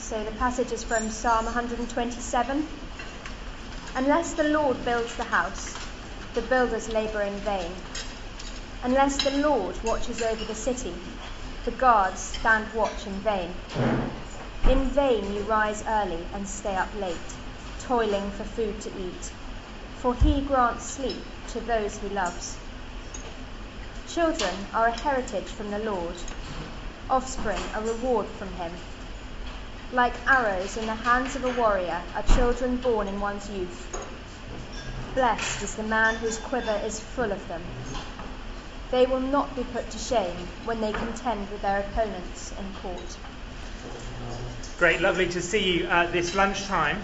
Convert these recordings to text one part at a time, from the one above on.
So the passage is from Psalm 127. Unless the Lord builds the house, the builders labour in vain. Unless the Lord watches over the city, the guards stand watch in vain. In vain you rise early and stay up late, toiling for food to eat, for he grants sleep to those he loves. Children are a heritage from the Lord, offspring a reward from him. Like arrows in the hands of a warrior are children born in one's youth. Blessed is the man whose quiver is full of them. They will not be put to shame when they contend with their opponents in court. Great, lovely to see you this lunchtime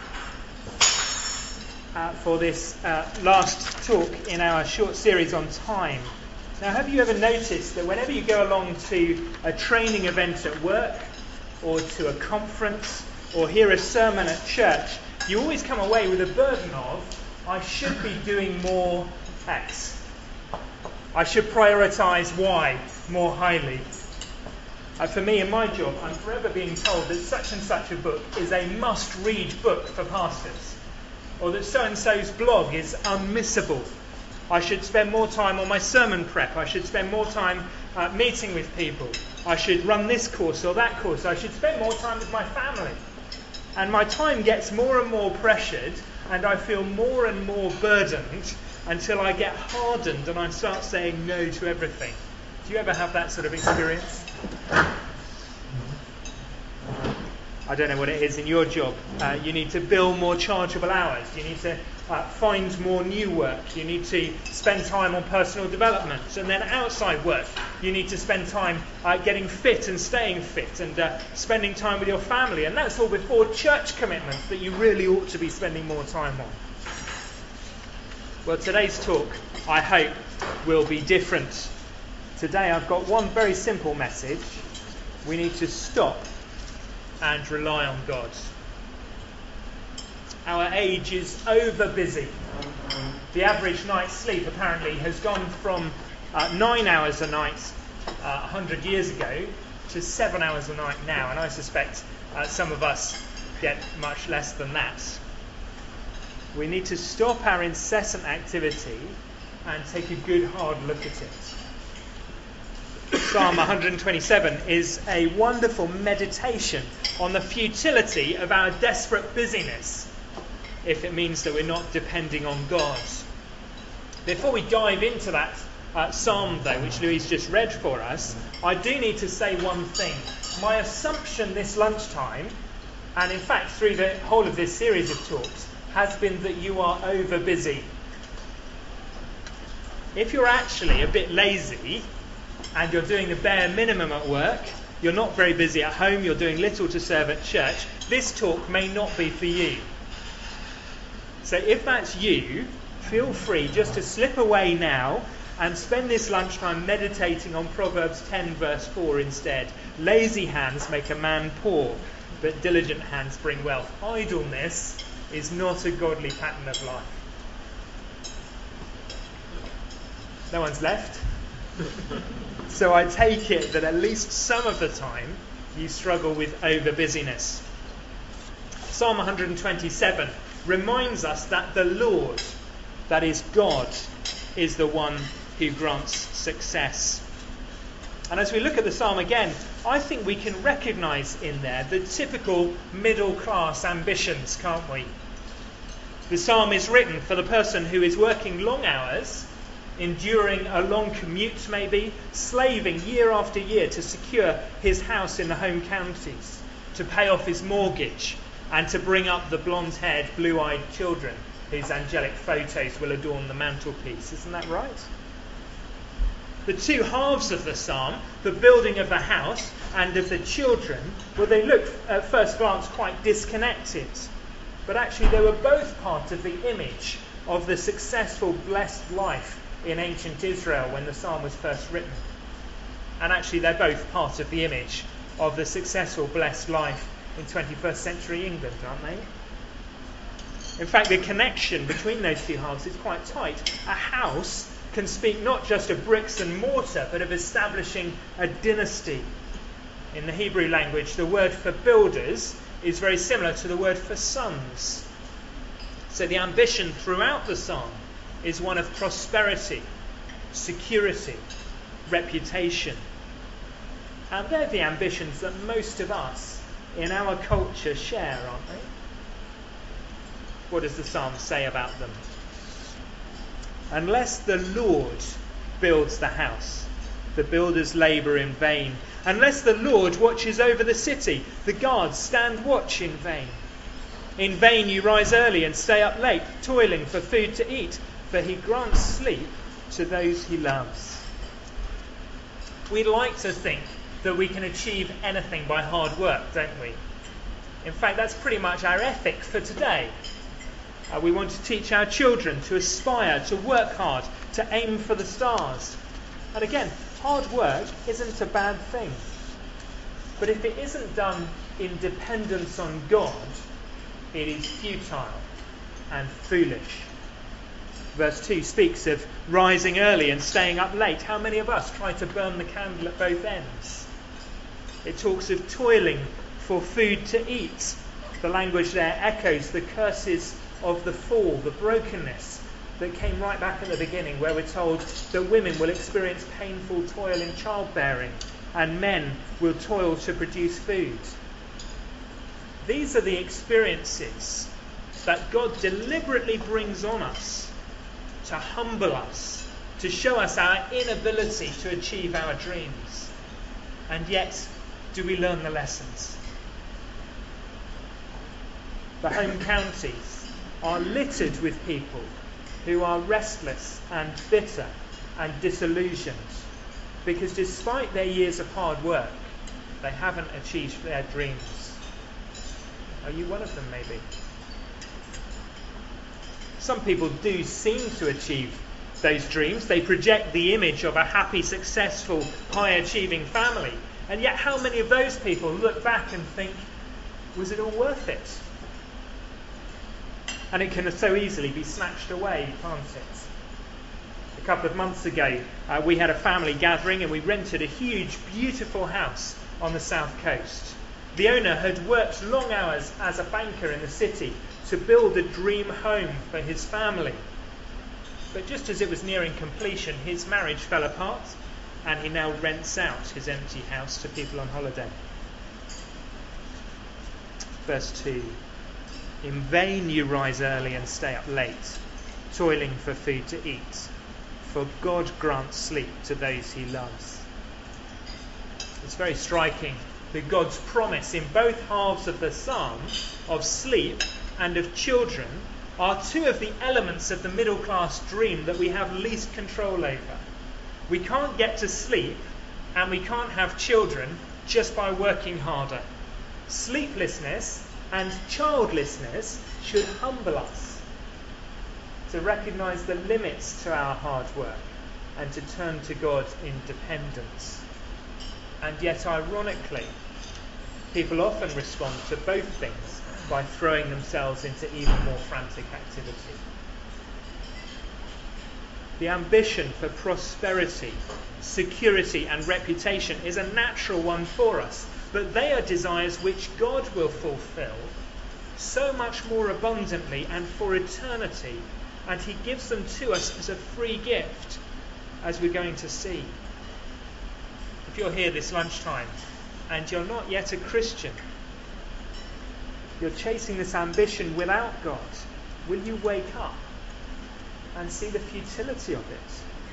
for this last talk in our short series on time. Now, have you ever noticed that whenever you go along to a training event at work or to a conference or hear a sermon at church, you always come away with a burden of, I should be doing more X. I should prioritise Y more highly. For me, in my job, I'm forever being told that such and such a book is a must-read book for pastors, or that so-and-so's blog is unmissable. I should spend more time on my sermon prep. I should spend more time meeting with people. I should run this course or that course. I should spend more time with my family. And my time gets more and more pressured, and I feel more and more burdened until I get hardened and I start saying no to everything. Do you ever have that sort of experience? I don't know what it is in your job. You need to bill more chargeable hours. You need to find more new work. You need to spend time on personal development. And then outside work, you need to spend time getting fit and staying fit and spending time with your family. And that's all before church commitments that you really ought to be spending more time on. Well, today's talk, I hope, will be different. Today I've got one very simple message. We need to stop and rely on God. Our age is over busy. The average night's sleep apparently has gone from 9 hours a night 100 years ago to 7 hours a night now, and I suspect some of us get much less than that. We need to stop our incessant activity and take a good hard look at it. Psalm 127 is a wonderful meditation on the futility of our desperate busyness, if it means that we're not depending on God. Before we dive into that psalm, though, which Louise just read for us, I do need to say one thing. My assumption this lunchtime, and in fact through the whole of this series of talks, has been that you are over busy. If you're actually a bit lazy and you're doing the bare minimum at work, you're not very busy at home, you're doing little to serve at church, this talk may not be for you. So if that's you, feel free just to slip away now and spend this lunchtime meditating on Proverbs 10 verse 4 instead. Lazy hands make a man poor, but diligent hands bring wealth. Idleness is not a godly pattern of life. No one's left? So I take it that at least some of the time you struggle with over busyness. Psalm 127 reminds us that the Lord, that is God, is the one who grants success. And as we look at the psalm again, I think we can recognise in there the typical middle class ambitions, can't we? The psalm is written for the person who is working long hours, enduring a long commute maybe, slaving year after year to secure his house in the home counties, to pay off his mortgage, and to bring up the blonde-haired, blue-eyed children whose angelic photos will adorn the mantelpiece. Isn't that right? The two halves of the psalm, the building of the house and of the children, well, they look at first glance quite disconnected. But actually they were both part of the image of the successful, blessed life in ancient Israel when the psalm was first written. And actually they're both part of the image of the successful, blessed life in 21st century England, aren't they? In fact, the connection between those two halves is quite tight. A house can speak not just of bricks and mortar, but of establishing a dynasty. In the Hebrew language, the word for builders is very similar to the word for sons. So the ambition throughout the psalm is one of prosperity, security, reputation. And they're the ambitions that most of us in our culture share, aren't they? What does the psalm say about them? Unless the Lord builds the house, the builders labour in vain. Unless the Lord watches over the city, the guards stand watch in vain. In vain you rise early and stay up late, toiling for food to eat, for he grants sleep to those he loves. We like to think that we can achieve anything by hard work, don't we? In fact, that's pretty much our ethic for today. We want to teach our children to aspire, to work hard, to aim for the stars. And again, hard work isn't a bad thing. But if it isn't done in dependence on God, it is futile and foolish. Verse 2 speaks of rising early and staying up late. How many of us try to burn the candle at both ends? It talks of toiling for food to eat. The language there echoes the curses of the fall, the brokenness that came right back at the beginning, where we're told that women will experience painful toil in childbearing and men will toil to produce food. These are the experiences that God deliberately brings on us to humble us, to show us our inability to achieve our dreams. And yet, do we learn the lessons? The home counties are littered with people who are restless and bitter and disillusioned because despite their years of hard work, they haven't achieved their dreams. Are you one of them, maybe? Some people do seem to achieve those dreams. They project the image of a happy, successful, high-achieving family. And yet how many of those people look back and think, was it all worth it? And it can so easily be snatched away, can't it? A couple of months ago, we had a family gathering and we rented a huge, beautiful house on the south coast. The owner had worked long hours as a banker in the city to build a dream home for his family. But just as it was nearing completion, his marriage fell apart and he now rents out his empty house to people on holiday. Verse 2. In vain you rise early and stay up late, toiling for food to eat, for God grants sleep to those he loves. It's very striking that God's promise in both halves of the psalm of sleep and of children are two of the elements of the middle class dream that we have least control over. We can't get to sleep and we can't have children just by working harder. Sleeplessness and childlessness should humble us to recognise the limits to our hard work and to turn to God in dependence. And yet, ironically, people often respond to both things by throwing themselves into even more frantic activity. The ambition for prosperity, security and reputation is a natural one for us, but they are desires which God will fulfill so much more abundantly and for eternity, and he gives them to us as a free gift, as we're going to see. If you're here this lunchtime and you're not yet a Christian, you're chasing this ambition without God, will you wake up and see the futility of it?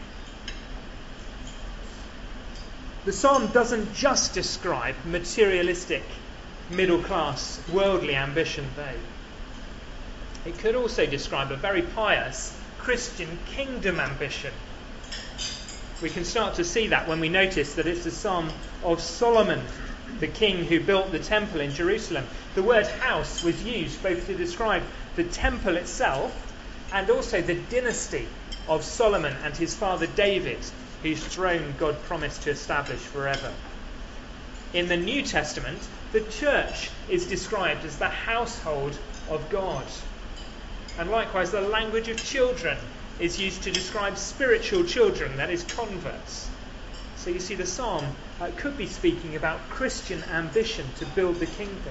The psalm doesn't just describe materialistic, middle-class, worldly ambition, though. It could also describe a very pious Christian kingdom ambition. We can start to see that when we notice that it's the psalm of Solomon, the king who built the temple in Jerusalem. The word house was used both to describe the temple itself and also the dynasty of Solomon and his father David, whose throne God promised to establish forever. In the New Testament, the church is described as the household of God. And likewise, the language of children is used to describe spiritual children, that is, converts. So you see, the psalm could be speaking about Christian ambition to build the kingdom.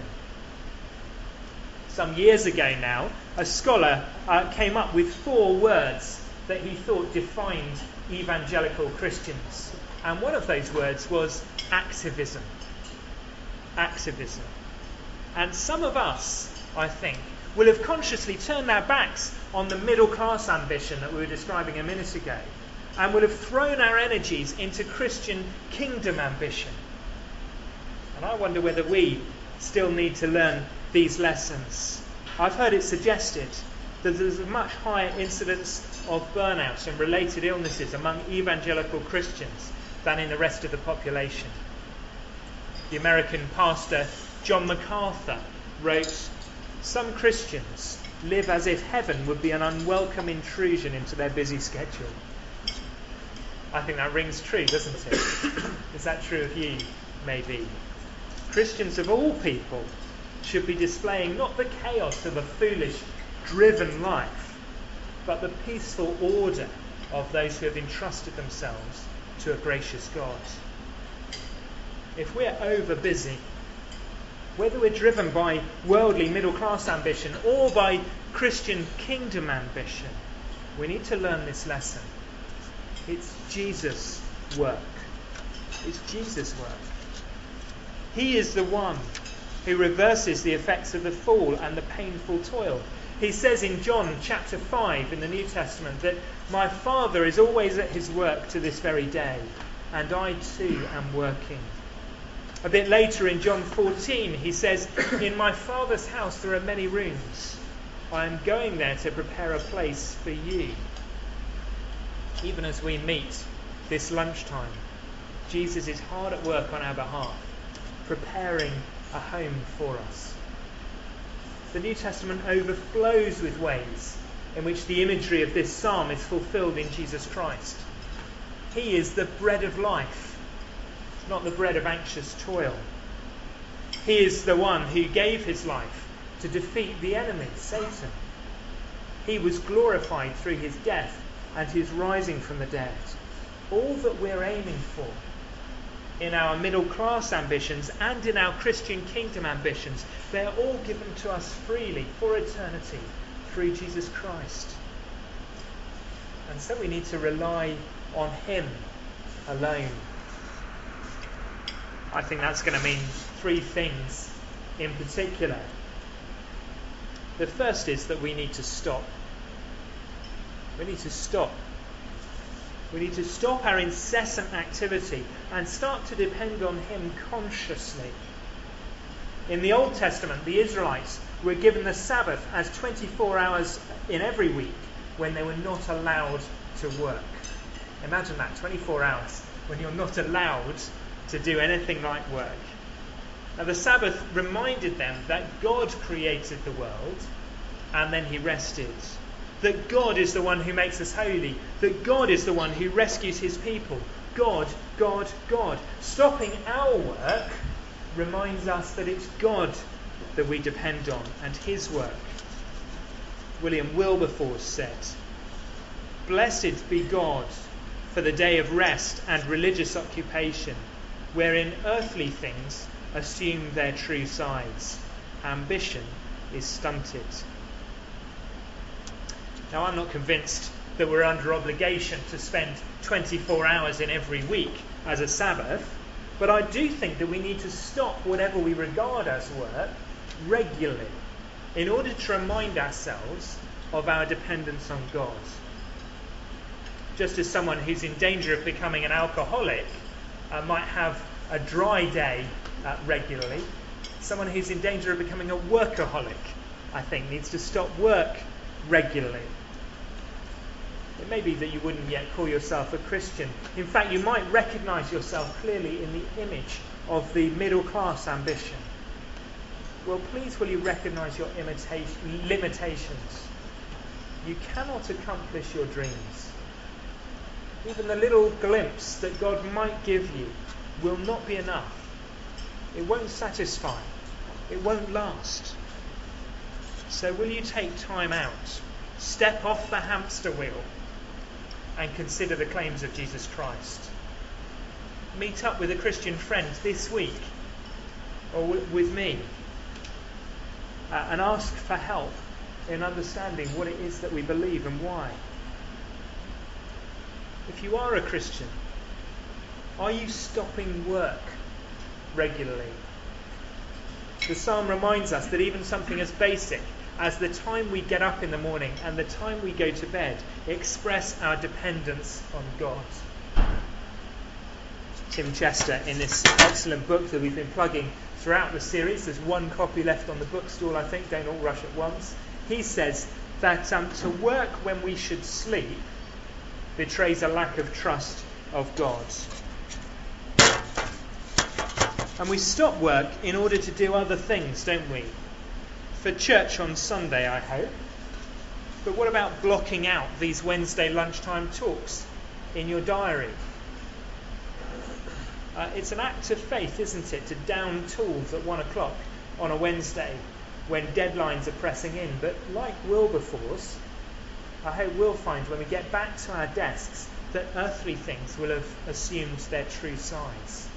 Some years ago now, a scholar came up with 4 words that he thought defined evangelical Christians. And one of those words was activism. Activism. And some of us, I think, will have consciously turned our backs on the middle class ambition that we were describing a minute ago, and will have thrown our energies into Christian kingdom ambition. And I wonder whether we still need to learn these lessons. I've heard it suggested that there's a much higher incidence of burnout and related illnesses among evangelical Christians than in the rest of the population. The American pastor John MacArthur wrote, "Some Christians live as if heaven would be an unwelcome intrusion into their busy schedule." I think that rings true, doesn't it? Is that true of you? Maybe. Christians of all people should be displaying not the chaos of a foolish, driven life, but the peaceful order of those who have entrusted themselves to a gracious God. If we're over busy, whether we're driven by worldly middle-class ambition or by Christian kingdom ambition, we need to learn this lesson. It's Jesus' work. It's Jesus' work. He is the one who reverses the effects of the fall and the painful toil. He says in John chapter 5 in the New Testament that my Father is always at his work to this very day, and I too am working. A bit later in John 14 he says, in my Father's house there are many rooms. I am going there to prepare a place for you. Even as we meet this lunchtime, Jesus is hard at work on our behalf, preparing a home for us. The New Testament overflows with ways in which the imagery of this psalm is fulfilled in Jesus Christ. He is the bread of life, not the bread of anxious toil. He is the one who gave his life to defeat the enemy, Satan. He was glorified through his death and his rising from the dead. All that we're aiming for in our middle class ambitions and in our Christian kingdom ambitions, they're all given to us freely for eternity through Jesus Christ. And so we need to rely on him alone. I think that's going to mean 3 things in particular. The first is that we need to stop. We need to stop. We need to stop our incessant activity and start to depend on him consciously. In the Old Testament, the Israelites were given the Sabbath as 24 hours in every week when they were not allowed to work. Imagine that, 24 hours when you're not allowed to do anything like work. Now the Sabbath reminded them that God created the world and then he rested. That God is the one who makes us holy. That God is the one who rescues his people. God, God, God. Stopping our work reminds us that it's God that we depend on and his work. William Wilberforce said, "Blessed be God for the day of rest and religious occupation, wherein earthly things assume their true size. Ambition is stunted." Now, I'm not convinced that we're under obligation to spend 24 hours in every week as a Sabbath, but I do think that we need to stop whatever we regard as work regularly in order to remind ourselves of our dependence on God. Just as someone who's in danger of becoming an alcoholic might have a dry day regularly, someone who's in danger of becoming a workaholic, I think, needs to stop work regularly. It may be that you wouldn't yet call yourself a Christian. In fact, you might recognise yourself clearly in the image of the middle class ambition. Well, please will you recognise your limitations. You cannot accomplish your dreams. Even the little glimpse that God might give you will not be enough. It won't satisfy. It won't last. So will you take time out, step off the hamster wheel, and consider the claims of Jesus Christ? meet up with a Christian friend this week or with me and ask for help in understanding what it is that we believe and why. If you are a Christian, are you stopping work regularly? The psalm reminds us that even something as basic as the time we get up in the morning and the time we go to bed express our dependence on God. Tim Chester, in this excellent book that we've been plugging throughout the series, there's one copy left on the bookstall, I think, don't all rush at once. He says that to work when we should sleep betrays a lack of trust of God. And we stop work in order to do other things, don't we? For church on Sunday, I hope. But what about blocking out these Wednesday lunchtime talks in your diary? It's an act of faith, isn't it, to down tools at 1 o'clock on a Wednesday when deadlines are pressing in. But like Wilberforce, I hope we'll find when we get back to our desks that earthly things will have assumed their true size.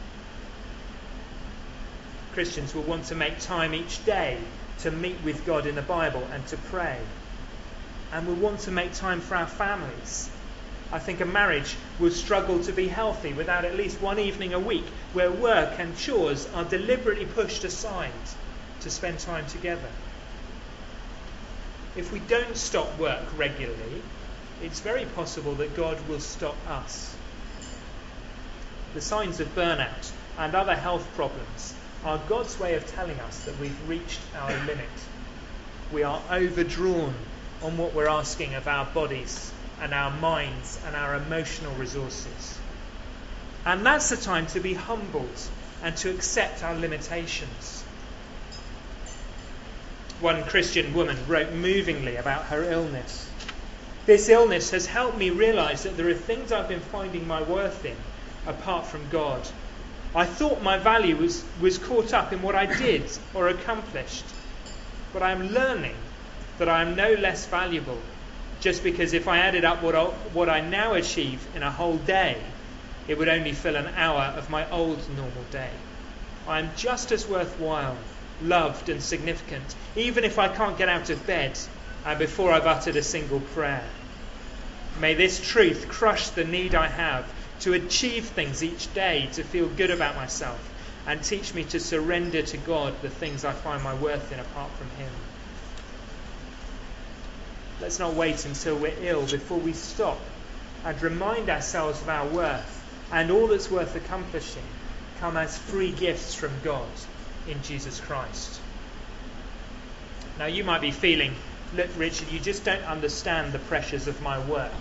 Christians will want to make time each day to meet with God in the Bible and to pray. And we'll want to make time for our families. I think a marriage will struggle to be healthy without at least one evening a week where work and chores are deliberately pushed aside to spend time together. If we don't stop work regularly, it's very possible that God will stop us. The signs of burnout and other health problems are God's way of telling us that we've reached our limit. We are overdrawn on what we're asking of our bodies and our minds and our emotional resources. And that's the time to be humbled and to accept our limitations. One Christian woman wrote movingly about her illness. This illness has helped me realise that there are things I've been finding my worth in apart from God. I thought my value was caught up in what I did or accomplished. But I am learning that I am no less valuable just because if I added up what I now achieve in a whole day, it would only fill an hour of my old normal day. I am just as worthwhile, loved and significant, even if I can't get out of bed and before I've uttered a single prayer. May this truth crush the need I have to achieve things each day, to feel good about myself, and teach me to surrender to God the things I find my worth in apart from Him. Let's not wait until we're ill before we stop and remind ourselves of our worth and all that's worth accomplishing come as free gifts from God in Jesus Christ. Now you might be feeling, look Richard, you just don't understand the pressures of my work.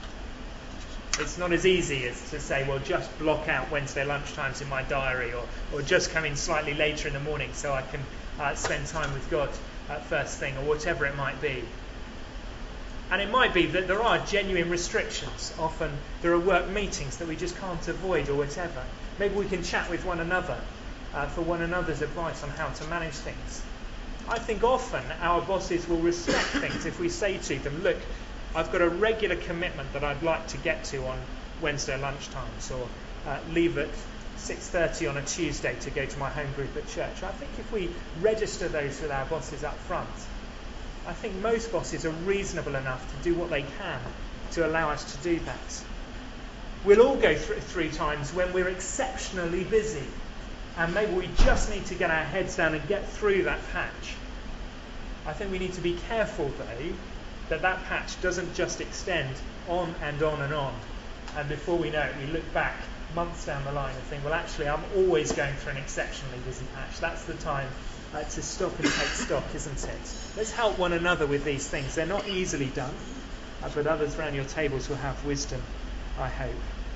It's not as easy as to say, well, just block out Wednesday lunchtimes in my diary or just come in slightly later in the morning so I can spend time with God at first thing, or whatever it might be. And it might be that there are genuine restrictions. Often there are work meetings that we just can't avoid or whatever. Maybe we can chat with one another for one another's advice on how to manage things. I think often our bosses will respect things if we say to them, look, I've got a regular commitment that I'd like to get to on Wednesday lunchtimes, or leave at 6:30 on a Tuesday to go to my home group at church. I think if we register those with our bosses up front, I think most bosses are reasonable enough to do what they can to allow us to do that. We'll all go through times when we're exceptionally busy, and maybe we just need to get our heads down and get through that patch. I think we need to be careful, though, that patch doesn't just extend on and on and on. And before we know it, we look back months down the line and think, well, actually, I'm always going through an exceptionally busy patch. That's the time to stop and take stock, isn't it? Let's help one another with these things. They're not easily done, but others around your tables will have wisdom, I hope.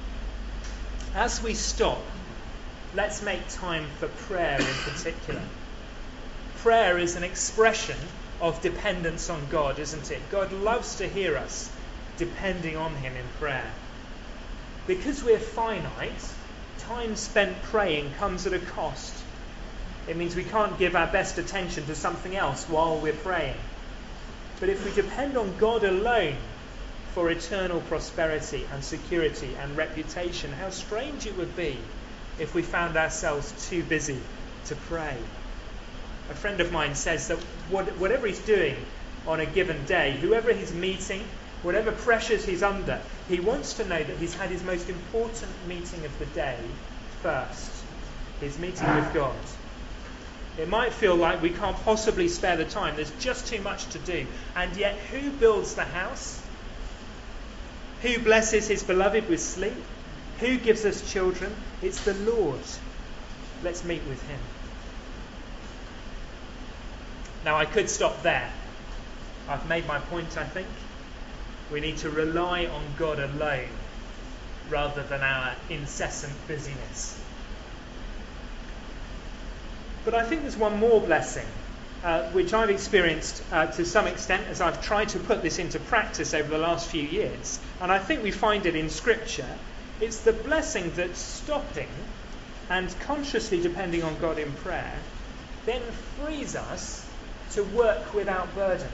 As we stop, let's make time for prayer in particular. Prayer is an expression of dependence on God, isn't it? God loves to hear us depending on Him in prayer. Because we're finite, time spent praying comes at a cost. It means we can't give our best attention to something else while we're praying. But if we depend on God alone for eternal prosperity and security and reputation. How strange it would be if we found ourselves too busy to pray. A friend of mine says that whatever he's doing on a given day, whoever he's meeting, whatever pressures he's under, he wants to know that he's had his most important meeting of the day first, his meeting with God. It might feel like we can't possibly spare the time, there's just too much to do. And yet, who builds the house? Who blesses his beloved with sleep? Who gives us children? It's the Lord. Let's meet with him. Now, I could stop there. I've made my point, I think. We need to rely on God alone rather than our incessant busyness. But I think there's one more blessing, which I've experienced to some extent as I've tried to put this into practice over the last few years. And I think we find it in Scripture. It's the blessing that stopping and consciously depending on God in prayer then frees us to work without burden.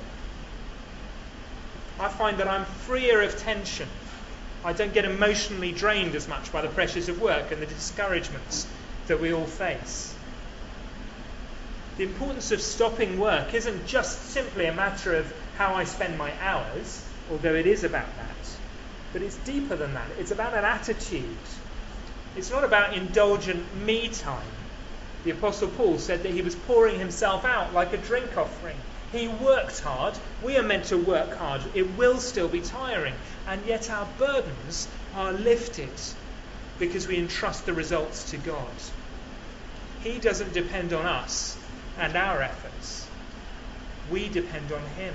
I find that I'm freer of tension. I don't get emotionally drained as much by the pressures of work and the discouragements that we all face. The importance of stopping work isn't just simply a matter of how I spend my hours, although it is about that. But it's deeper than that. It's about an attitude. It's not about indulgent me time. The Apostle Paul said that he was pouring himself out like a drink offering. He worked hard. We are meant to work hard. It will still be tiring. And yet our burdens are lifted because we entrust the results to God. He doesn't depend on us and our efforts. We depend on him.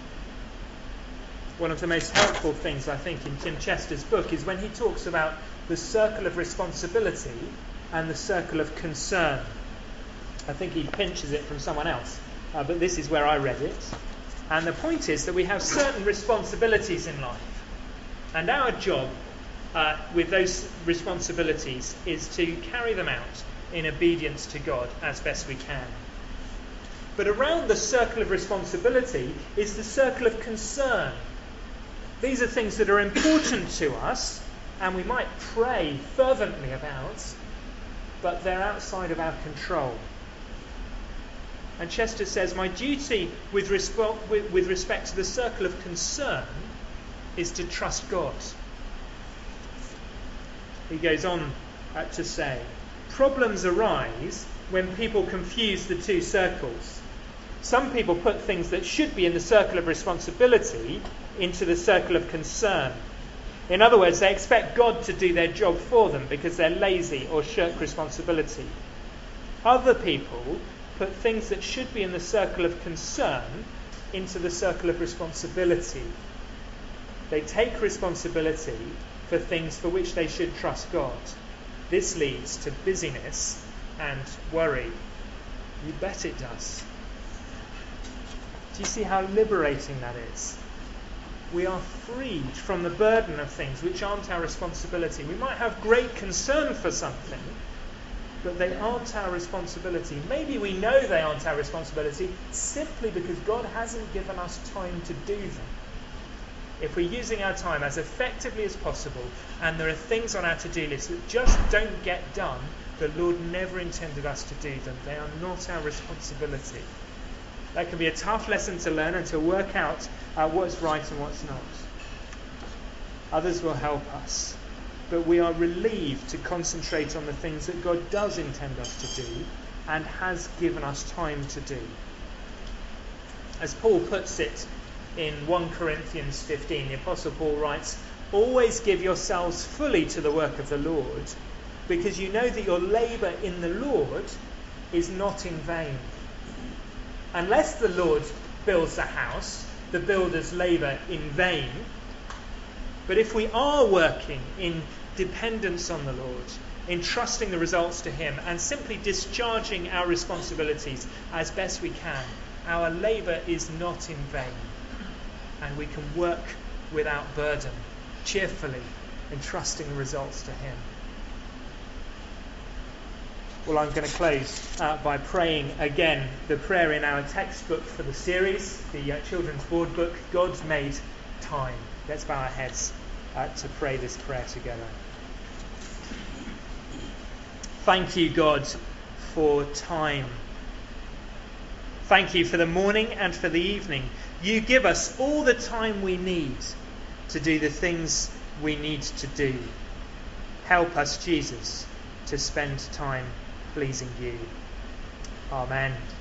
One of the most helpful things, I think, in Tim Chester's book is when he talks about the circle of responsibility and the circle of concern. I think he pinches it from someone else, but this is where I read it. And the point is that we have certain responsibilities in life. And our job with those responsibilities is to carry them out in obedience to God as best we can. But around the circle of responsibility is the circle of concern. These are things that are important to us and we might pray fervently about, but they're outside of our control. And Chester says, my duty with respect to the circle of concern is to trust God. He goes on to say, problems arise when people confuse the two circles. Some people put things that should be in the circle of responsibility into the circle of concern. In other words, they expect God to do their job for them because they're lazy or shirk responsibility. Other people put things that should be in the circle of concern into the circle of responsibility. They take responsibility for things for which they should trust God. This leads to busyness and worry. You bet it does. Do you see how liberating that is? We are freed from the burden of things which aren't our responsibility. We might have great concern for something, but they aren't our responsibility. Maybe we know they aren't our responsibility simply because God hasn't given us time to do them. If we're using our time as effectively as possible and there are things on our to-do list that just don't get done, the Lord never intended us to do them. They are not our responsibility. That can be a tough lesson to learn and to work out what's right and what's not. Others will help us. But we are relieved to concentrate on the things that God does intend us to do and has given us time to do. As Paul puts it in 1 Corinthians 15, the Apostle Paul writes, always give yourselves fully to the work of the Lord, because you know that your labour in the Lord is not in vain. Unless the Lord builds the house, the builders labour in vain. But if we are working in dependence on the Lord, in trusting the results to him, and simply discharging our responsibilities as best we can, our labour is not in vain. And we can work without burden, cheerfully, entrusting the results to him. Well, I'm going to close by praying again the prayer in our textbook for the series, the Children's Board book, God Made Time. Let's bow our heads to pray this prayer together. Thank you, God, for time. Thank you for the morning and for the evening. You give us all the time we need to do the things we need to do. Help us, Jesus, to spend time pleasing you. Amen.